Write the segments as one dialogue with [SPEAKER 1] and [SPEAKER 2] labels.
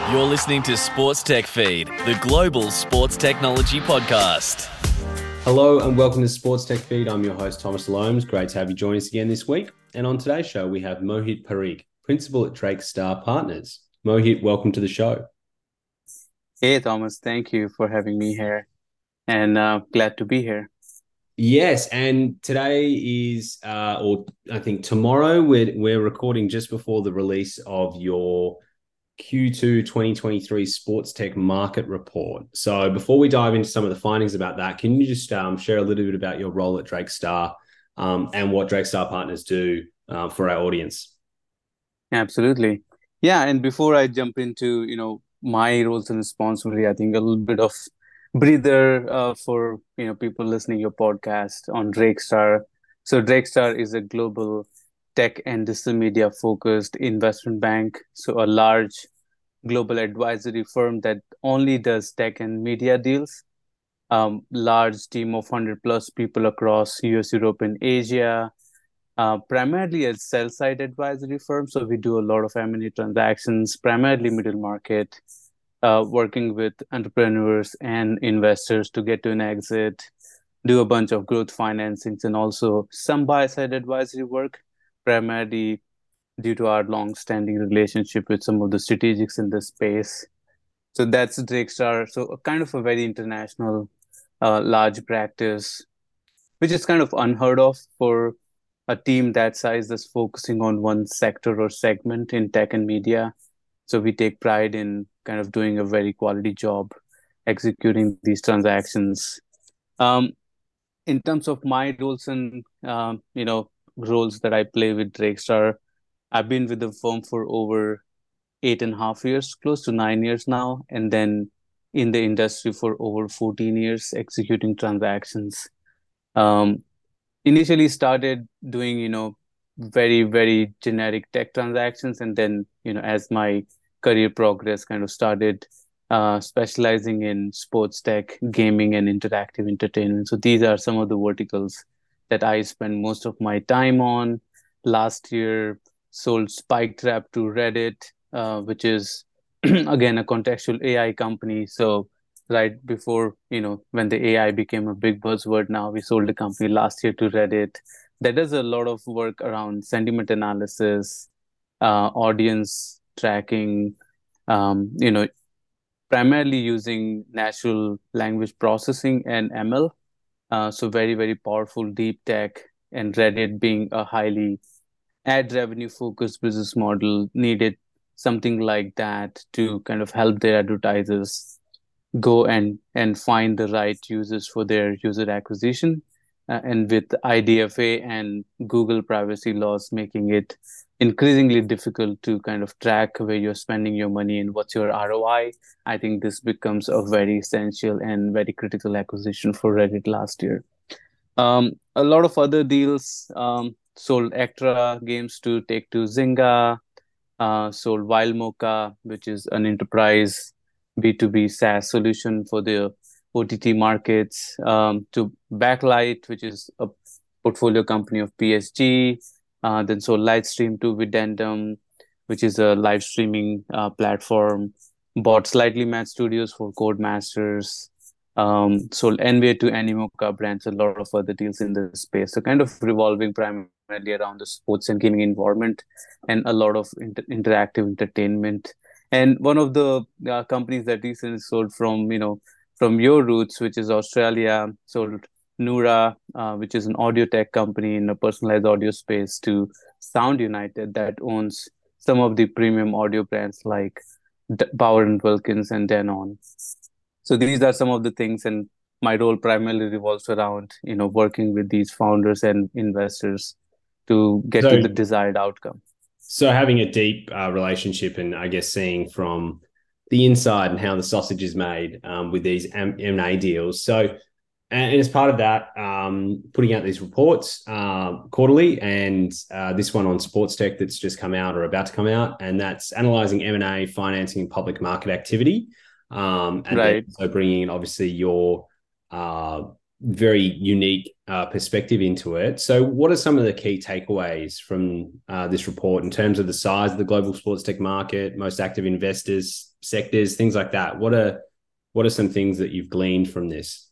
[SPEAKER 1] You're listening to Sports Tech Feed, the global sports technology podcast.
[SPEAKER 2] Hello and welcome to Sports Tech Feed. I'm your host, Thomas Loams. Great to have you join us again this week. And on today's show, we have Mohit Parikh, Principal at Drakestar Partners. Mohit, welcome to the show.
[SPEAKER 3] Hey, Thomas. Thank you for having me here and glad to be here.
[SPEAKER 2] Yes, and today is, or I think tomorrow, we're recording just before the release of your Q2 2023 Sports Tech Market Report. So before we dive into some of the findings about that, can you just share a little bit about your role at Drakestar and what Drakestar Partners do for our audience?
[SPEAKER 3] Absolutely. Yeah, and before I jump into, my roles and responsibility, I think a little bit of breather for, people listening to your podcast on Drakestar. So Drakestar is a global tech and digital media focused investment bank. So a large global advisory firm that only does tech and media deals. Large team of 100 plus people across US, Europe, and Asia. Primarily a sell-side advisory firm, so we do a lot of M&A transactions, primarily middle market, working with entrepreneurs and investors to get to an exit, do a bunch of growth financings, and also some buy-side advisory work, primarily due to our long-standing relationship with some of the strategics in this space. So that's Drakestar. So kind of a very international, large practice, which is kind of unheard of for a team that size that's focusing on one sector or segment in tech and media. So we take pride in kind of doing a very quality job executing these transactions. In terms of my roles and roles that I play with Drakestar, I've been with the firm for over 8.5 years, close to 9 years now, and then in the industry for over 14 years executing transactions. Um, Initially started doing very very generic tech transactions, and then as my career progress kind of started specializing in sports tech, gaming, and interactive entertainment. So these are some of the verticals that I spend most of my time on. Last year sold SpikeTrap to Reddit, which is again a contextual AI company. So right before, when the AI became a big buzzword, now we sold a company last year to Reddit that does a lot of work around sentiment analysis, audience tracking, primarily using natural language processing and ML. So very, very powerful deep tech, and Reddit being a highly ad revenue focused business model needed something like that to kind of help their advertisers go and find the right users for their user acquisition. And with IDFA and Google privacy laws making it increasingly difficult to kind of track where you're spending your money and what's your ROI, I think this becomes a very essential and very critical acquisition for Reddit last year. A lot of other deals, sold Ektra Games to Take-Two Zynga, sold Wild Mocha, which is an enterprise B2B SaaS solution for the OTT markets, to Backlight, which is a portfolio company of PSG. Then sold Lightstream to Videndum, which is a live streaming platform. Bought Slightly Mad Studios for Codemasters. Sold NBA to Animoca Brands, a lot of other deals in the space. So kind of revolving primarily around the sports and gaming environment and a lot of interactive entertainment. And one of the companies that recently sold from your roots, which is Australia, sold Nura, which is an audio tech company in the personalized audio space, to Sound United that owns some of the premium audio brands like Bauer and Wilkins and Denon. So these are some of the things, and my role primarily revolves around working with these founders and investors to get to the desired outcome.
[SPEAKER 2] So having a deep relationship, and I guess seeing from the inside and how the sausage is made with these M&A deals. So, and as part of that, putting out these reports quarterly, and this one on sports tech that's just come out or about to come out, and that's analyzing M&A, financing, and public market activity. And
[SPEAKER 3] right.
[SPEAKER 2] so bringing in obviously your very unique perspective into it. So, what are some of the key takeaways from this report in terms of the size of the global sports tech market, most active investors, sectors, things like that? What are some things that you've gleaned from this?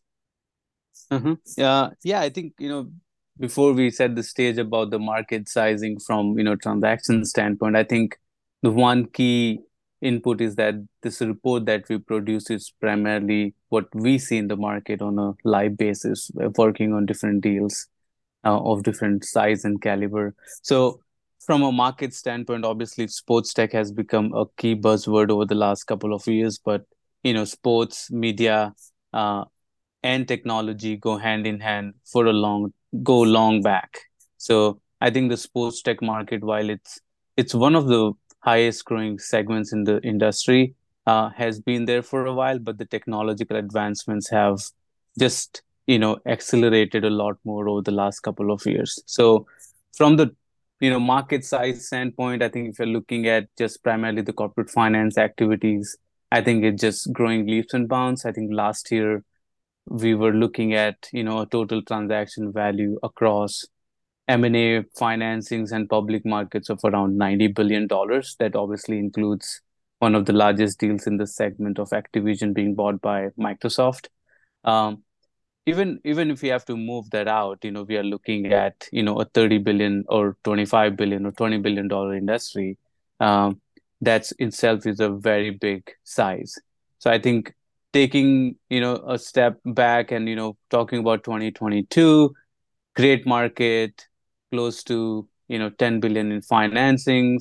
[SPEAKER 3] Yeah, I think, before we set the stage about the market sizing from, transaction standpoint, I think the one key input is that this report that we produce is primarily what we see in the market on a live basis, working on different deals of different size and caliber. So, from a market standpoint, obviously, sports tech has become a key buzzword over the last couple of years, but sports media uh, and technology go hand in hand for a long back. So I think the sports tech market, while it's one of the highest growing segments in the industry, has been there for a while, but the technological advancements have just accelerated a lot more over the last couple of years. So from the market size standpoint, I think if you're looking at just primarily the corporate finance activities, I think it's just growing leaps and bounds. I think last year we were looking at a total transaction value across M&A financings and public markets of around $90 billion. That obviously includes one of the largest deals in the segment of Activision being bought by Microsoft. Um, even if we have to move that out, we are looking at a 30 billion or 25 billion or $20 billion industry. Um, that's itself is a very big size. So I think taking a step back and talking about 2022, great market, close to 10 billion in financings,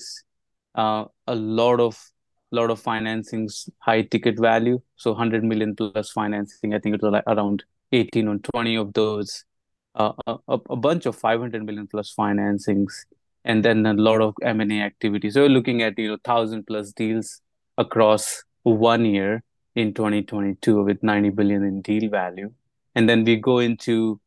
[SPEAKER 3] a lot of financings, high ticket value, so 100 million plus financing. I think it was like around 18 or 20 of those, a bunch of 500 million plus financings, and then a lot of M&A activity. So we're looking at 1,000 plus deals across 1 year in 2022 with 90 billion in deal value. And then we go into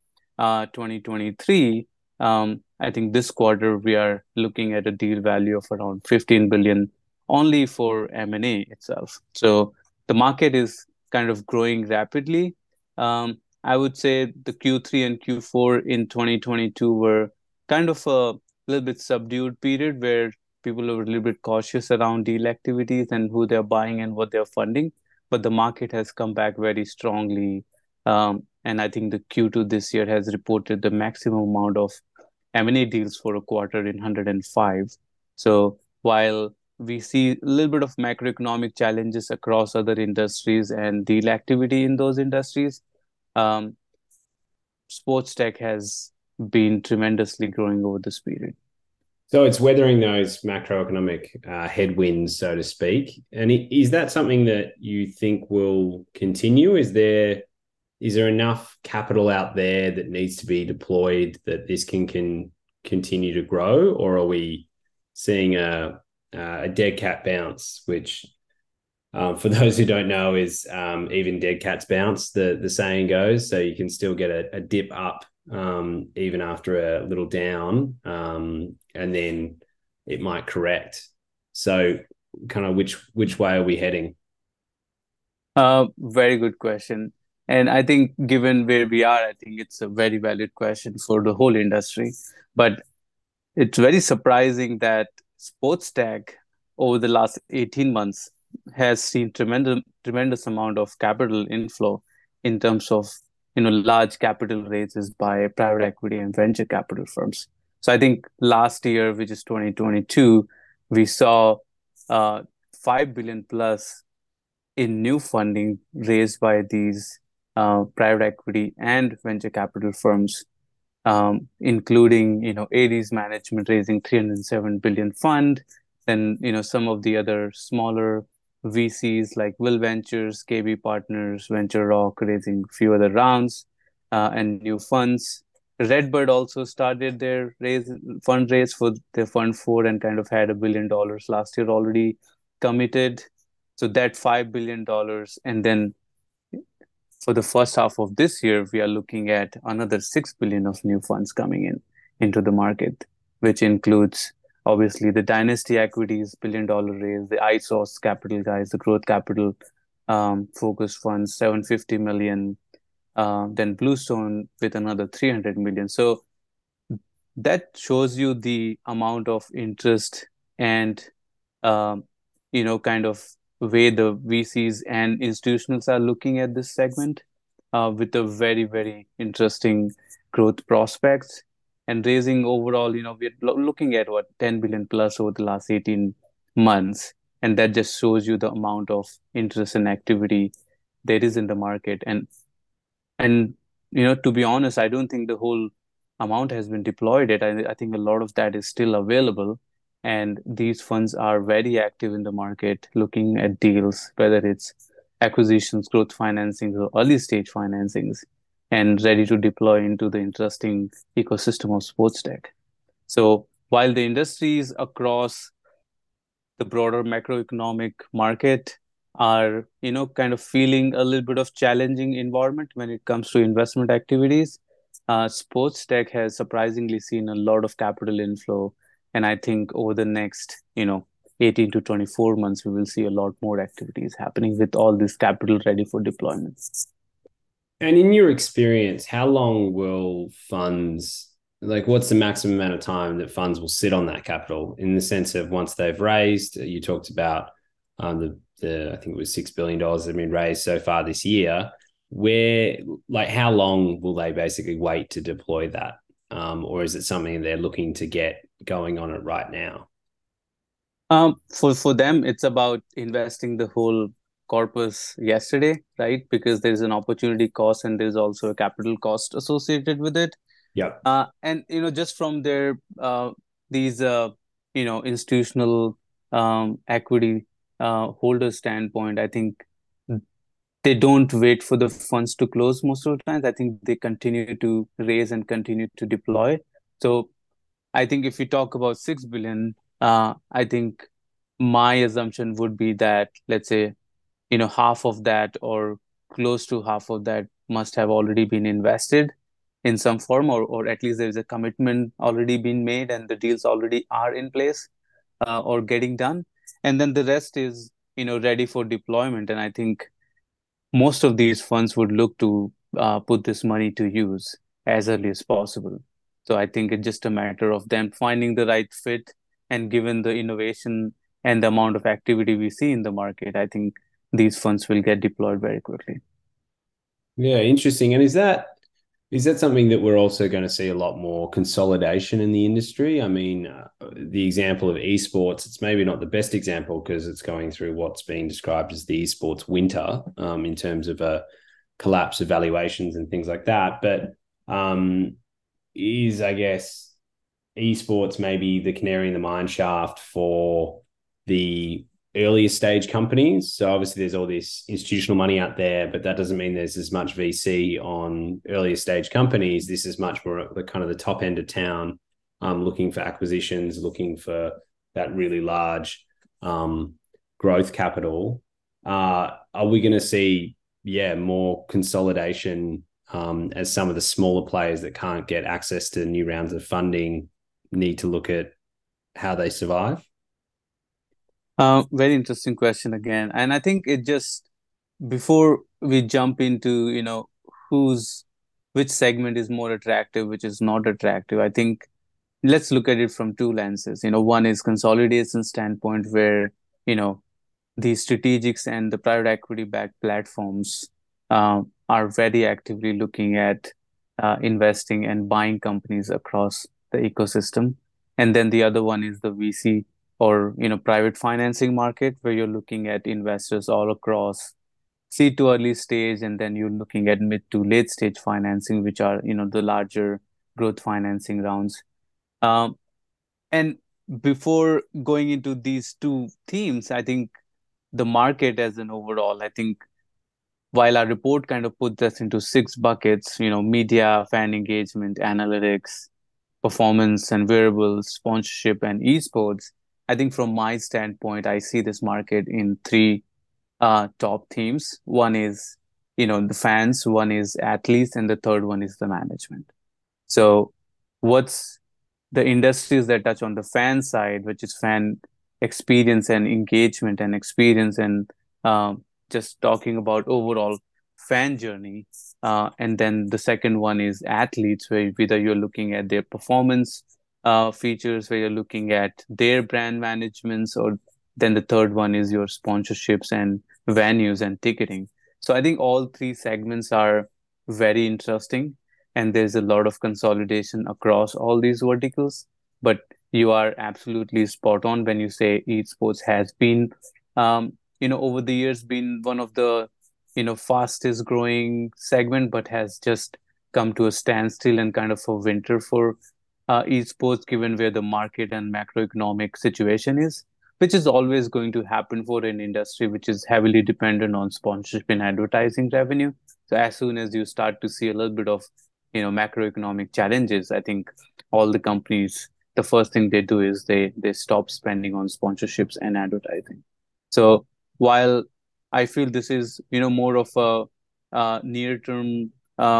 [SPEAKER 3] 2023. I think this quarter we are looking at a deal value of around 15 billion only for M&A itself. So the market is kind of growing rapidly. I would say the Q3 and Q4 in 2022 were kind of a little bit subdued period where people were a little bit cautious around deal activities and who they're buying and what they're funding. But the market has come back very strongly. And I think the Q2 this year has reported the maximum amount of M&A deals for a quarter in 105. So while we see a little bit of macroeconomic challenges across other industries and deal activity in those industries, um, sports tech has been tremendously growing over this period.
[SPEAKER 2] So it's weathering those macroeconomic headwinds, so to speak. And is that something that you think will continue? Is there enough capital out there that needs to be deployed that this can continue to grow, or are we seeing a dead cat bounce, which for those who don't know is even dead cats bounce, the saying goes. So you can still get a dip up even after a little down, and then it might correct. So kind of which way are we heading?
[SPEAKER 3] Very good question. And I think given where we are, I think it's a very valid question for the whole industry. But it's very surprising that sports tech over the last 18 months has seen tremendous amount of capital inflow in terms of large capital raises by private equity and venture capital firms. So I think last year, which is 2022, we saw 5 billion plus in new funding raised by these private equity and venture capital firms, including Ares Management raising 307 billion fund, then some of the other smaller VCs like Will Ventures, KB Partners, Venture Rock raising a few other rounds and new funds. Redbird also started their fundraise for their fund four and kind of had $1 billion last year already committed. So that $5 billion, and then for the first half of this year, we are looking at another 6 billion of new funds coming into the market, which includes obviously the Dynasty Equities $1 billion raise, the iSource Capital guys, the growth capital focused funds, 750 million, then Bluestone with another 300 million. So that shows you the amount of interest and um, kind of way the VCs and institutionals are looking at this segment with a very, very interesting growth prospects and raising overall, we're looking at what 10 billion plus over the last 18 months. And that just shows you the amount of interest and activity there is in the market. And to be honest, I don't think the whole amount has been deployed yet. I think a lot of that is still available. And these funds are very active in the market, looking at deals, whether it's acquisitions, growth financings, or early stage financings, and ready to deploy into the interesting ecosystem of sports tech. So while the industries across the broader macroeconomic market are kind of feeling a little bit of challenging environment when it comes to investment activities, sports tech has surprisingly seen a lot of capital inflow, and I think over the next 18 to 24 months we will see a lot more activities happening with all this capital ready for deployment.
[SPEAKER 2] And in your experience, how long will funds, like what's the maximum amount of time that funds will sit on that capital in the sense of once they've raised? You talked about the I think it was $6 billion that have been raised so far this year. Where, like, how long will they basically wait to deploy that? Or is it something they're looking to get going on it right now?
[SPEAKER 3] For them, it's about investing the whole corpus yesterday, right? Because there's an opportunity cost and there's also a capital cost associated with it.
[SPEAKER 2] Yep.
[SPEAKER 3] And just from their these institutional equity holder standpoint, I think they don't wait for the funds to close most of the times. I think they continue to raise and continue to deploy. So I think if you talk about 6 billion, I think my assumption would be that, let's say, half of that or close to half of that must have already been invested in some form, or at least there's a commitment already been made and the deals already are in place or getting done. And then the rest is, ready for deployment. And I think most of these funds would look to put this money to use as early as possible. So I think it's just a matter of them finding the right fit. And given the innovation and the amount of activity we see in the market, I think these funds will get deployed very quickly.
[SPEAKER 2] Yeah, interesting. And is that something that we're also going to see a lot more consolidation in the industry? I mean, the example of esports, it's maybe not the best example because it's going through what's being described as the esports winter in terms of a collapse of valuations and things like that. But I guess, esports maybe the canary in the mine shaft for the earlier stage companies. So obviously there's all this institutional money out there, but that doesn't mean there's as much VC on earlier stage companies. This is much more the kind of the top end of town, looking for acquisitions, looking for that really large growth capital. Are we going to see, more consolidation as some of the smaller players that can't get access to new rounds of funding need to look at how they survive?
[SPEAKER 3] Very interesting question again. And I think before we jump into, who's, which segment is more attractive, which is not attractive, I think let's look at it from two lenses. One is consolidation standpoint where, the strategics and the private equity backed platforms are very actively looking at investing and buying companies across the ecosystem. And then the other one is the VC or private financing market where you're looking at investors all across seed to early stage, and then you're looking at mid to late stage financing, which are the larger growth financing rounds. Um, and before going into these two themes, I think the market as an overall, I think while our report kind of puts us into six buckets, media, fan engagement, analytics, performance and wearables, sponsorship, and esports, I think from my standpoint, I see this market in three top themes. One is, the fans, one is athletes, and the third one is the management. So, what's the industries that touch on the fan side, which is fan experience and engagement and experience and just talking about overall fan journey. And then the second one is athletes, where whether you're looking at their performance features, where you're looking at their brand managements, or then the third one is your sponsorships and venues and ticketing. So I think all three segments are very interesting, and there's a lot of consolidation across all these verticals. But you are absolutely spot on when you say esports has been, over the years, been one of the, fastest growing segment, but has just come to a standstill and kind of a winter for esports, given where the market and macroeconomic situation is, which is always going to happen for an industry which is heavily dependent on sponsorship and advertising revenue. So as soon as you start to see a little bit of, macroeconomic challenges, I think all the companies, the first thing they do is they stop spending on sponsorships and advertising. So while I feel this is, more of a near term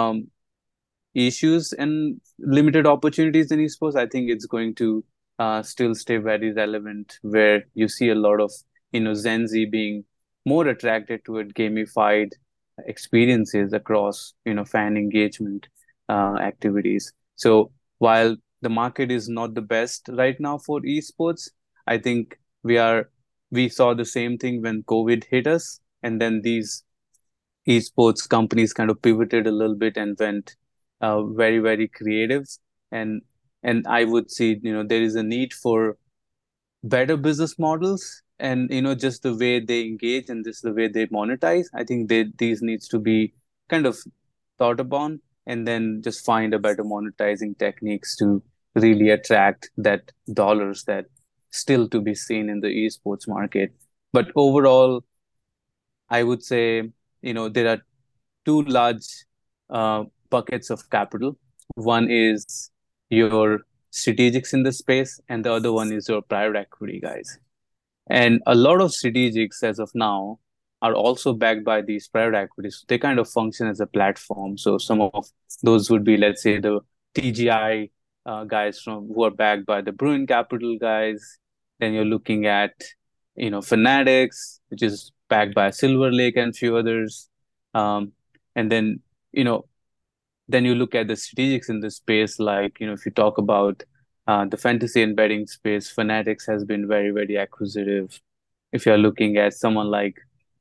[SPEAKER 3] issues and limited opportunities in esports, I think it's going to still stay very relevant, where you see a lot of, Gen Z being more attracted toward gamified experiences across, fan engagement activities. So while the market is not the best right now for esports, I think we saw the same thing when COVID hit us, and then these esports companies kind of pivoted a little bit and went very, very creative. And I would see, there is a need for better business models, and just the way they engage and just the way they monetize. I think these needs to be kind of thought upon, and then just find a better monetizing techniques to really attract that dollars that still to be seen in the esports market. But overall, I would say, there are two large buckets of capital. One is your strategics in the space, and the other one is your private equity guys. And a lot of strategics as of now are also backed by these private equities. They kind of function as a platform. So some of those would be, let's say, the TGI guys from who are backed by the Bruin Capital guys. Then you're looking at, Fanatics, which is backed by Silver Lake and few others. And then, then you look at the strategics in the space, like, if you talk about the fantasy and betting space, Fanatics has been very, very acquisitive. If you're looking at someone like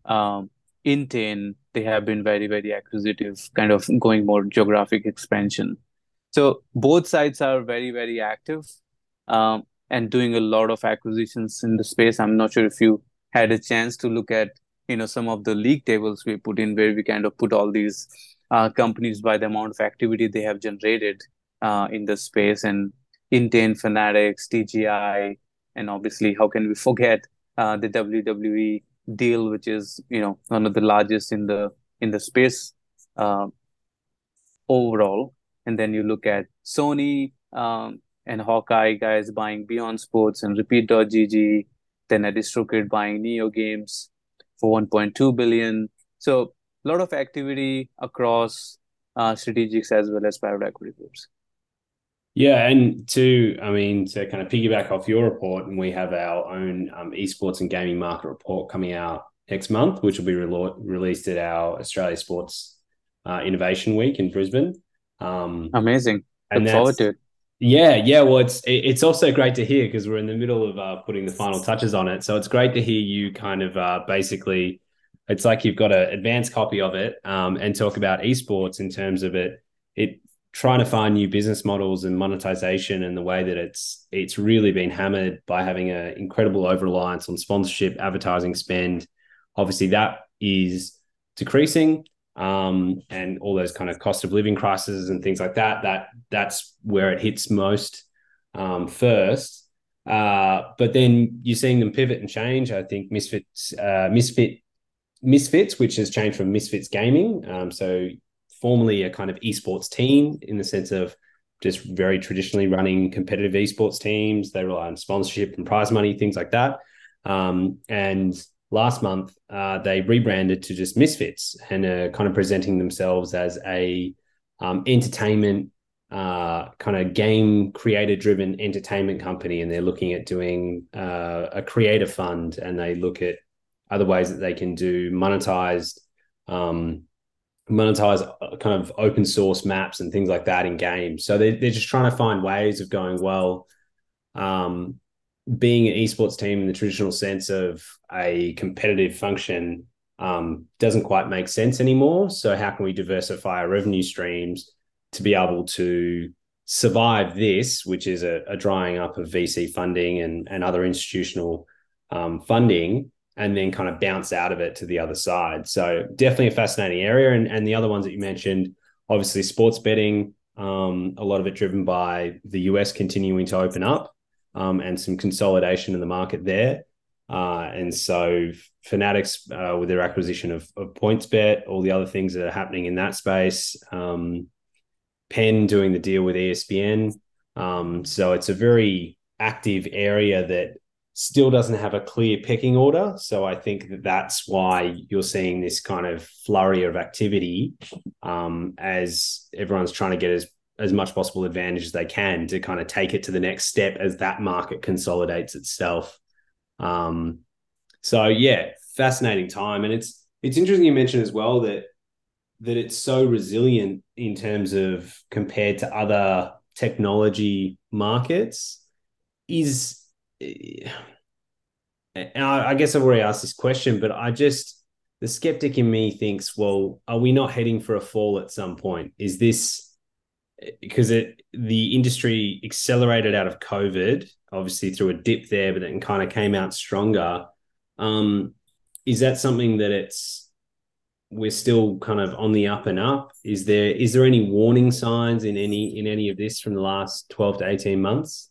[SPEAKER 3] Intane, they have been very, very acquisitive, kind of going more geographic expansion. So both sides are very, very active, and doing a lot of acquisitions in the space. I'm not sure if you had a chance to look at, some of the league tables we put in, where we kind of put all these companies by the amount of activity they have generated in the space, and Intane, Fanatics, TGI, and obviously, how can we forget the WWE deal, which is, one of the largest in the space overall. And then you look at Sony and Hawkeye guys buying Beyond Sports and Repeat.gg, then Adistrokid buying Neo Games for 1.2 billion. So a lot of activity across strategics as well as private equity groups.
[SPEAKER 2] Yeah, and to kind of piggyback off your report, and we have our own esports and gaming market report coming out next month, which will be released at our Australia Sports Innovation Week in Brisbane.
[SPEAKER 3] Amazing. Look forward to it.
[SPEAKER 2] Yeah. Well, it's also great to hear, because we're in the middle of putting the final touches on it. So it's great to hear you kind of basically, it's like you've got an advanced copy of it and talk about esports in terms of it trying to find new business models and monetization, and the way that it's really been hammered by having an incredible over-reliance on sponsorship, advertising spend. Obviously, that is decreasing, and all those kind of cost of living crises and things like that's where it hits most first. But then you're seeing them pivot and change. I think Misfits, which has changed from Misfits Gaming. So formerly a kind of esports team, in the sense of just very traditionally running competitive esports teams. They rely on sponsorship and prize money, things like that. And last month, they rebranded to just Misfits, and are kind of presenting themselves as a entertainment kind of game creator-driven entertainment company. And they're looking at doing a creator fund, and they look at other ways that they can do monetized monetize kind of open source maps and things like that in games. So they're just trying to find ways of going, well, being an esports team in the traditional sense of a competitive function doesn't quite make sense anymore. So how can we diversify our revenue streams to be able to survive this, which is a drying up of VC funding and other institutional funding, and then kind of bounce out of it to the other side. So definitely a fascinating area. And the other ones that you mentioned, obviously sports betting, a lot of it driven by the US continuing to open up, and some consolidation in the market there. And so Fanatics with their acquisition of PointsBet, all the other things that are happening in that space, Penn doing the deal with ESPN. So it's a very active area that still doesn't have a clear pecking order. So I think that's why you're seeing this kind of flurry of activity, as everyone's trying to get as much possible advantage as they can to kind of take it to the next step as that market consolidates itself. So yeah, fascinating time. And it's interesting you mentioned as well that it's so resilient in terms of compared to other technology markets. Is, and I guess I've already asked this question, but the skeptic in me thinks, well, are we not heading for a fall at some point? Is this because the industry accelerated out of COVID, obviously through a dip there, but then kind of came out stronger. Is that something that we're still kind of on the up and up? Is there any warning signs in any of this from the last 12 to 18 months?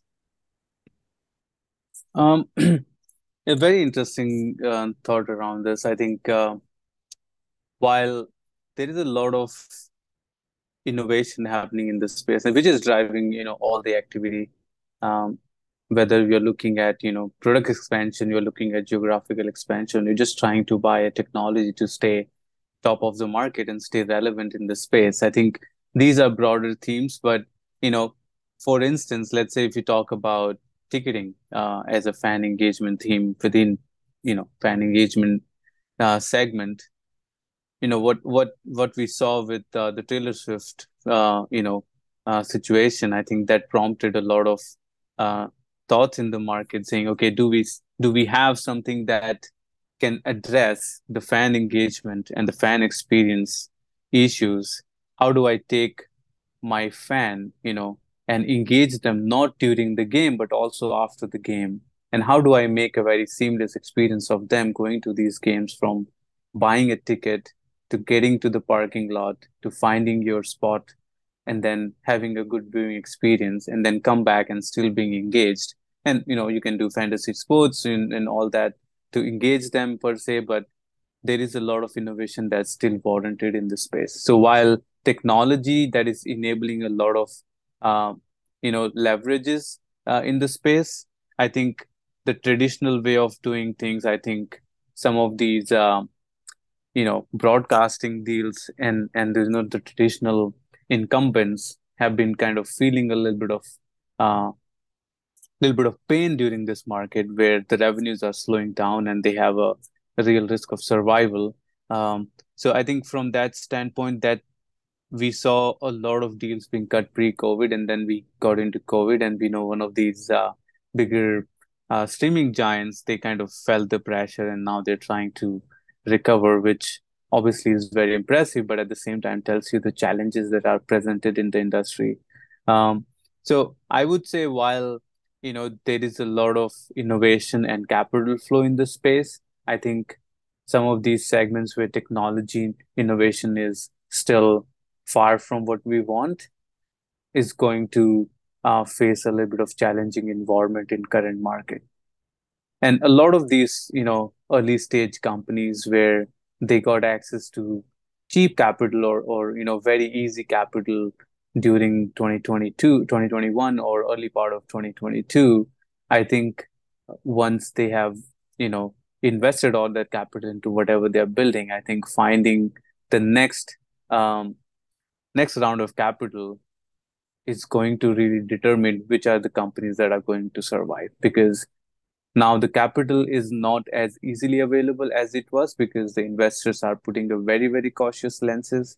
[SPEAKER 3] A very interesting thought around this. I think while there is a lot of innovation happening in this space, and which is driving, all the activity, um, whether you're looking at, product expansion, you're looking at geographical expansion, you're just trying to buy a technology to stay top of the market and stay relevant in the space. I think these are broader themes, but you know, for instance, let's say if you talk about ticketing as a fan engagement theme within, fan engagement segment, what we saw with the Taylor Swift, situation. I think that prompted a lot of uh, thoughts in the market, saying, okay, do we have something that can address the fan engagement and the fan experience issues? How do I take my fan, and engage them not during the game, but also after the game? And how do I make a very seamless experience of them going to these games, from buying a ticket to getting to the parking lot to finding your spot and then having a good viewing experience and then come back and still being engaged? And you can do fantasy sports and all that to engage them per se, but there is a lot of innovation that's still warranted in this space. So while technology that is enabling a lot of uh, leverages in the space, I think the traditional way of doing things, I think some of these broadcasting deals and the traditional incumbents have been kind of feeling a uh, little bit of pain during this market, where the revenues are slowing down and they have a real risk of survival. So I think from that standpoint, that we saw a lot of deals being cut pre-COVID, and then we got into COVID, and we know one of these bigger streaming giants, they kind of felt the pressure, and now they're trying to recover, which obviously is very impressive, but at the same time tells you the challenges that are presented in the industry. Um, so I would say, while there is a lot of innovation and capital flow in the space, I think some of these segments where technology innovation is still far from what we want is going to face a little bit of challenging environment in current market. And a lot of these, early stage companies where they got access to cheap capital, or very easy capital during 2022, 2021, or early part of 2022, I think once they have, invested all that capital into whatever they're building, I think finding the um, next round of capital is going to really determine which are the companies that are going to survive, because now the capital is not as easily available as it was, because the investors are putting a very, very cautious lenses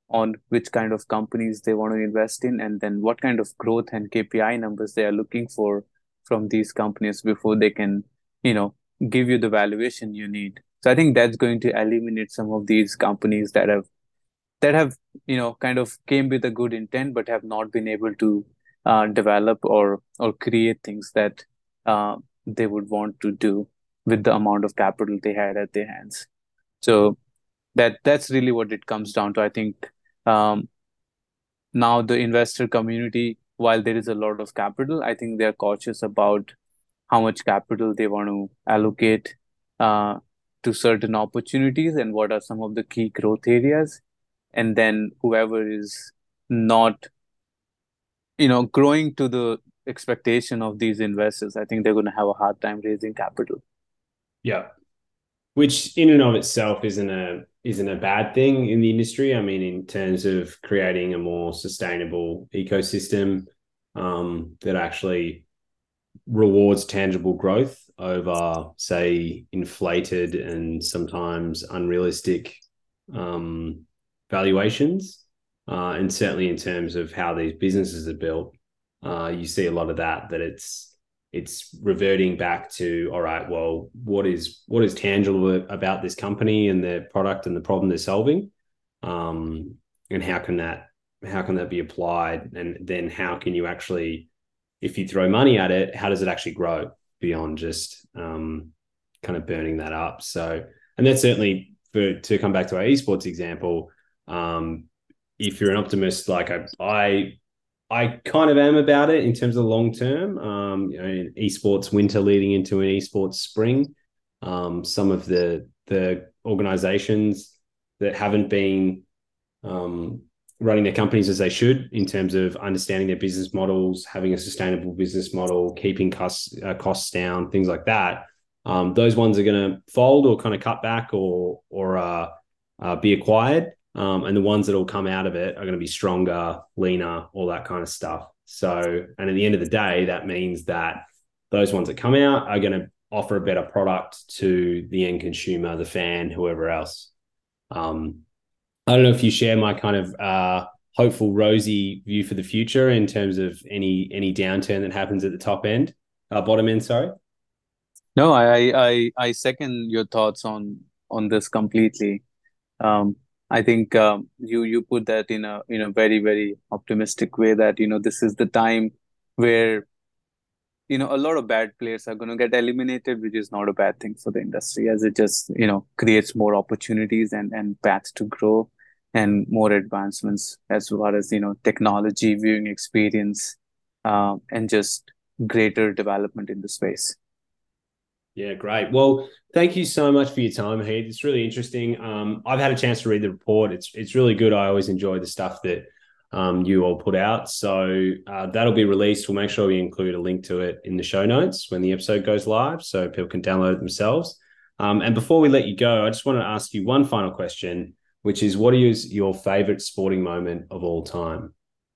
[SPEAKER 3] on which kind of companies they want to invest in, and then what kind of growth and KPI numbers they are looking for from these companies before they can, you know, give you the valuation you need. So I think that's going to eliminate some of these companies that have kind of came with a good intent but have not been able to develop or create things that uh, they would want to do with the amount of capital they had at their hands. So that's really what it comes down to. I think um, now the investor community, while there is a lot of capital, I think they're cautious about how much capital they want to allocate uh, to certain opportunities and what are some of the key growth areas. And then whoever is not, growing to the expectation of these investors, I think they're going to have a hard time raising capital.
[SPEAKER 2] Yeah. Which in and of itself isn't a bad thing in the industry. I mean, in terms of creating a more sustainable ecosystem that actually rewards tangible growth over, say, inflated and sometimes unrealistic valuations. And certainly in terms of how these businesses are built, you see a lot of that it's reverting back to, all right, well, what is tangible about this company and their product and the problem they're solving, and how can that be applied, and then how can you actually, if you throw money at it, how does it actually grow beyond just kind of burning that up? So, and that's certainly, to come back to our esports example, if you're an optimist, like I kind of am about it in terms of long term. Esports winter leading into an esports spring. Some of the organizations that haven't been running their companies as they should in terms of understanding their business models, having a sustainable business model, keeping costs down, things like that. Those ones are going to fold or kind of cut back or be acquired. And the ones that will come out of it are going to be stronger, leaner, all that kind of stuff. So, and at the end of the day, that means that those ones that come out are going to offer a better product to the end consumer, the fan, whoever else. I don't know if you share my kind of hopeful, rosy view for the future in terms of any downturn that happens at the bottom end. Sorry.
[SPEAKER 3] No, I second your thoughts on this completely. Um, I think you put that in a very very optimistic way that this is the time where a lot of bad players are going to get eliminated, which is not a bad thing for the industry, as it just creates more opportunities and paths to grow and more advancements as far as technology, viewing experience, and just greater development in the space.
[SPEAKER 2] Yeah, great. Well, thank you so much for your time, Heath. It's really interesting. I've had a chance to read the report. It's really good. I always enjoy the stuff that you all put out. So that'll be released. We'll make sure we include a link to it in the show notes when the episode goes live, so people can download it themselves. And before we let you go, I just want to ask you one final question, which is, what is your favorite sporting moment of all time?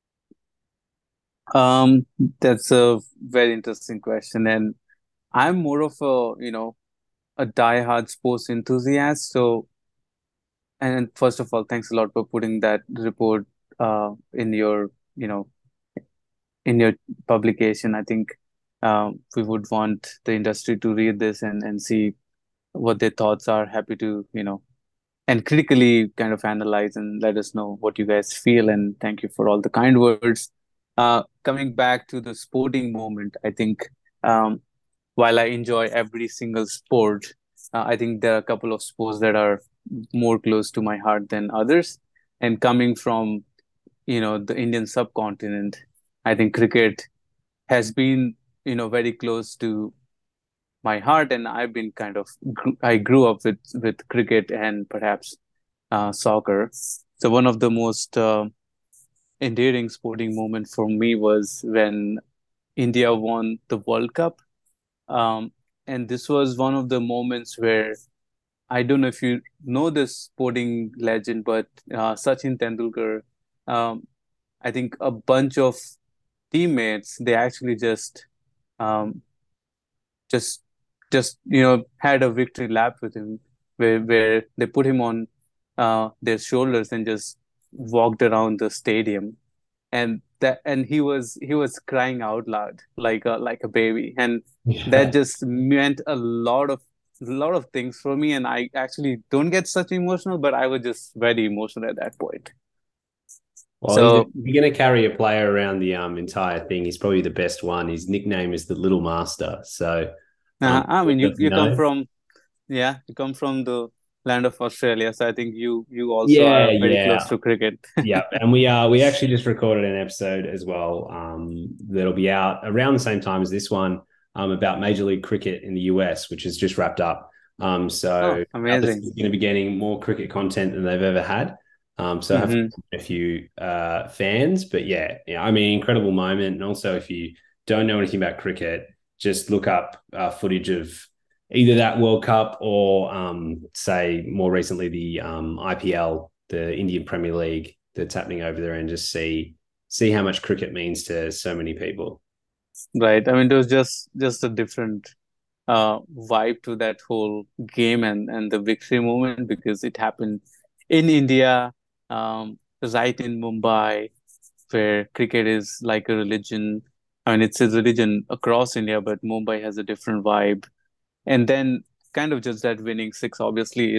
[SPEAKER 3] Um, that's a very interesting question, and I'm more of a diehard sports enthusiast. So, and first of all, thanks a lot for putting that report in your you know in your publication. I think we would want the industry to read this and see what their thoughts are. Happy to and critically kind of analyze and let us know what you guys feel. And thank you for all the kind words. Coming back to the sporting moment, I think um, while I enjoy every single sport, I think there are a couple of sports that are more close to my heart than others. And coming from, the Indian subcontinent, I think cricket has been, very close to my heart, and I've been I grew up with cricket and perhaps soccer. So one of the most endearing sporting moments for me was when India won the World Cup. Um, and this was one of the moments where I don't know if you know this sporting legend, but Sachin Tendulkar, um, I think a bunch of teammates, they actually um, just had a victory lap with him, where they put him on their shoulders and just walked around the stadium, and he was crying out loud like a baby, and that
[SPEAKER 2] Yeah.
[SPEAKER 3] just meant a lot of things for me. And I actually don't get such emotional, but I was just very emotional at that point.
[SPEAKER 2] Well, if
[SPEAKER 3] So
[SPEAKER 2] you're going to carry a player around the entire thing, he's probably the best one. His nickname is the Little Master. So,
[SPEAKER 3] I mean, you
[SPEAKER 2] you
[SPEAKER 3] you come
[SPEAKER 2] know,
[SPEAKER 3] from, yeah, you come from the land of Australia, so I think you also
[SPEAKER 2] yeah,
[SPEAKER 3] are very close
[SPEAKER 2] yeah.
[SPEAKER 3] to cricket.
[SPEAKER 2] Yeah, and we actually just recorded an episode as well that'll be out around the same time as this one about Major League Cricket in the US, which has just wrapped up.
[SPEAKER 3] Oh,
[SPEAKER 2] So our
[SPEAKER 3] amazing.
[SPEAKER 2] listeners are going to be getting more cricket content than they've ever had. So I have
[SPEAKER 3] Hmm.
[SPEAKER 2] a few fans, but yeah, I mean, incredible moment. And also, if you don't know anything about cricket, just look up footage of either that World Cup or say more recently the IPL, the Indian Premier League that's happening over there, and just see how much cricket means to so many people.
[SPEAKER 3] Right. I mean, it was just a different vibe to that whole game, and the victory moment, because it happened in India, right in Mumbai, where cricket is like a religion. I mean, it's a religion across India, but Mumbai has a different vibe. And then kind of just that winning six obviously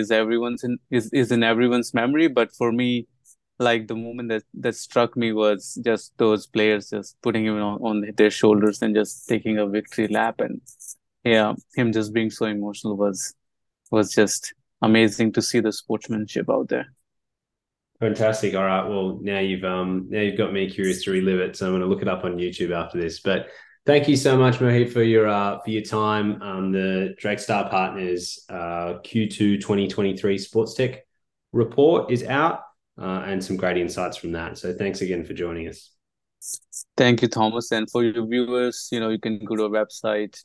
[SPEAKER 3] is in everyone's memory. But for me, like the moment that struck me was just those players just putting him on their shoulders and just taking a victory lap. And yeah, him just being so emotional was just amazing to see the sportsmanship out there.
[SPEAKER 2] Fantastic. All right. Well, now you've got me curious to relive it, so I'm going to look it up on YouTube after this. But thank you so much, Mohit, for your time. The Drake Star Partners Q2 2023 Sports Tech report is out, and some great insights from that. So thanks again for joining us.
[SPEAKER 3] Thank you, Thomas. And for your viewers, you can go to our website,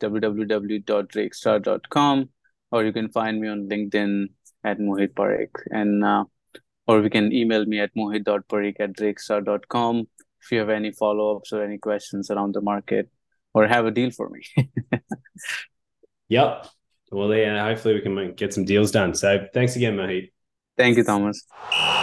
[SPEAKER 3] www.drakestar.com, or you can find me on LinkedIn at Mohit Parekh. And or we can email me at mohit.parekh@drakestar.com if you have any follow-ups or any questions around the market or have a deal for me.
[SPEAKER 2] Yep. Well, yeah, hopefully we can get some deals done. So thanks again, Mohit.
[SPEAKER 3] Thank you, Thomas.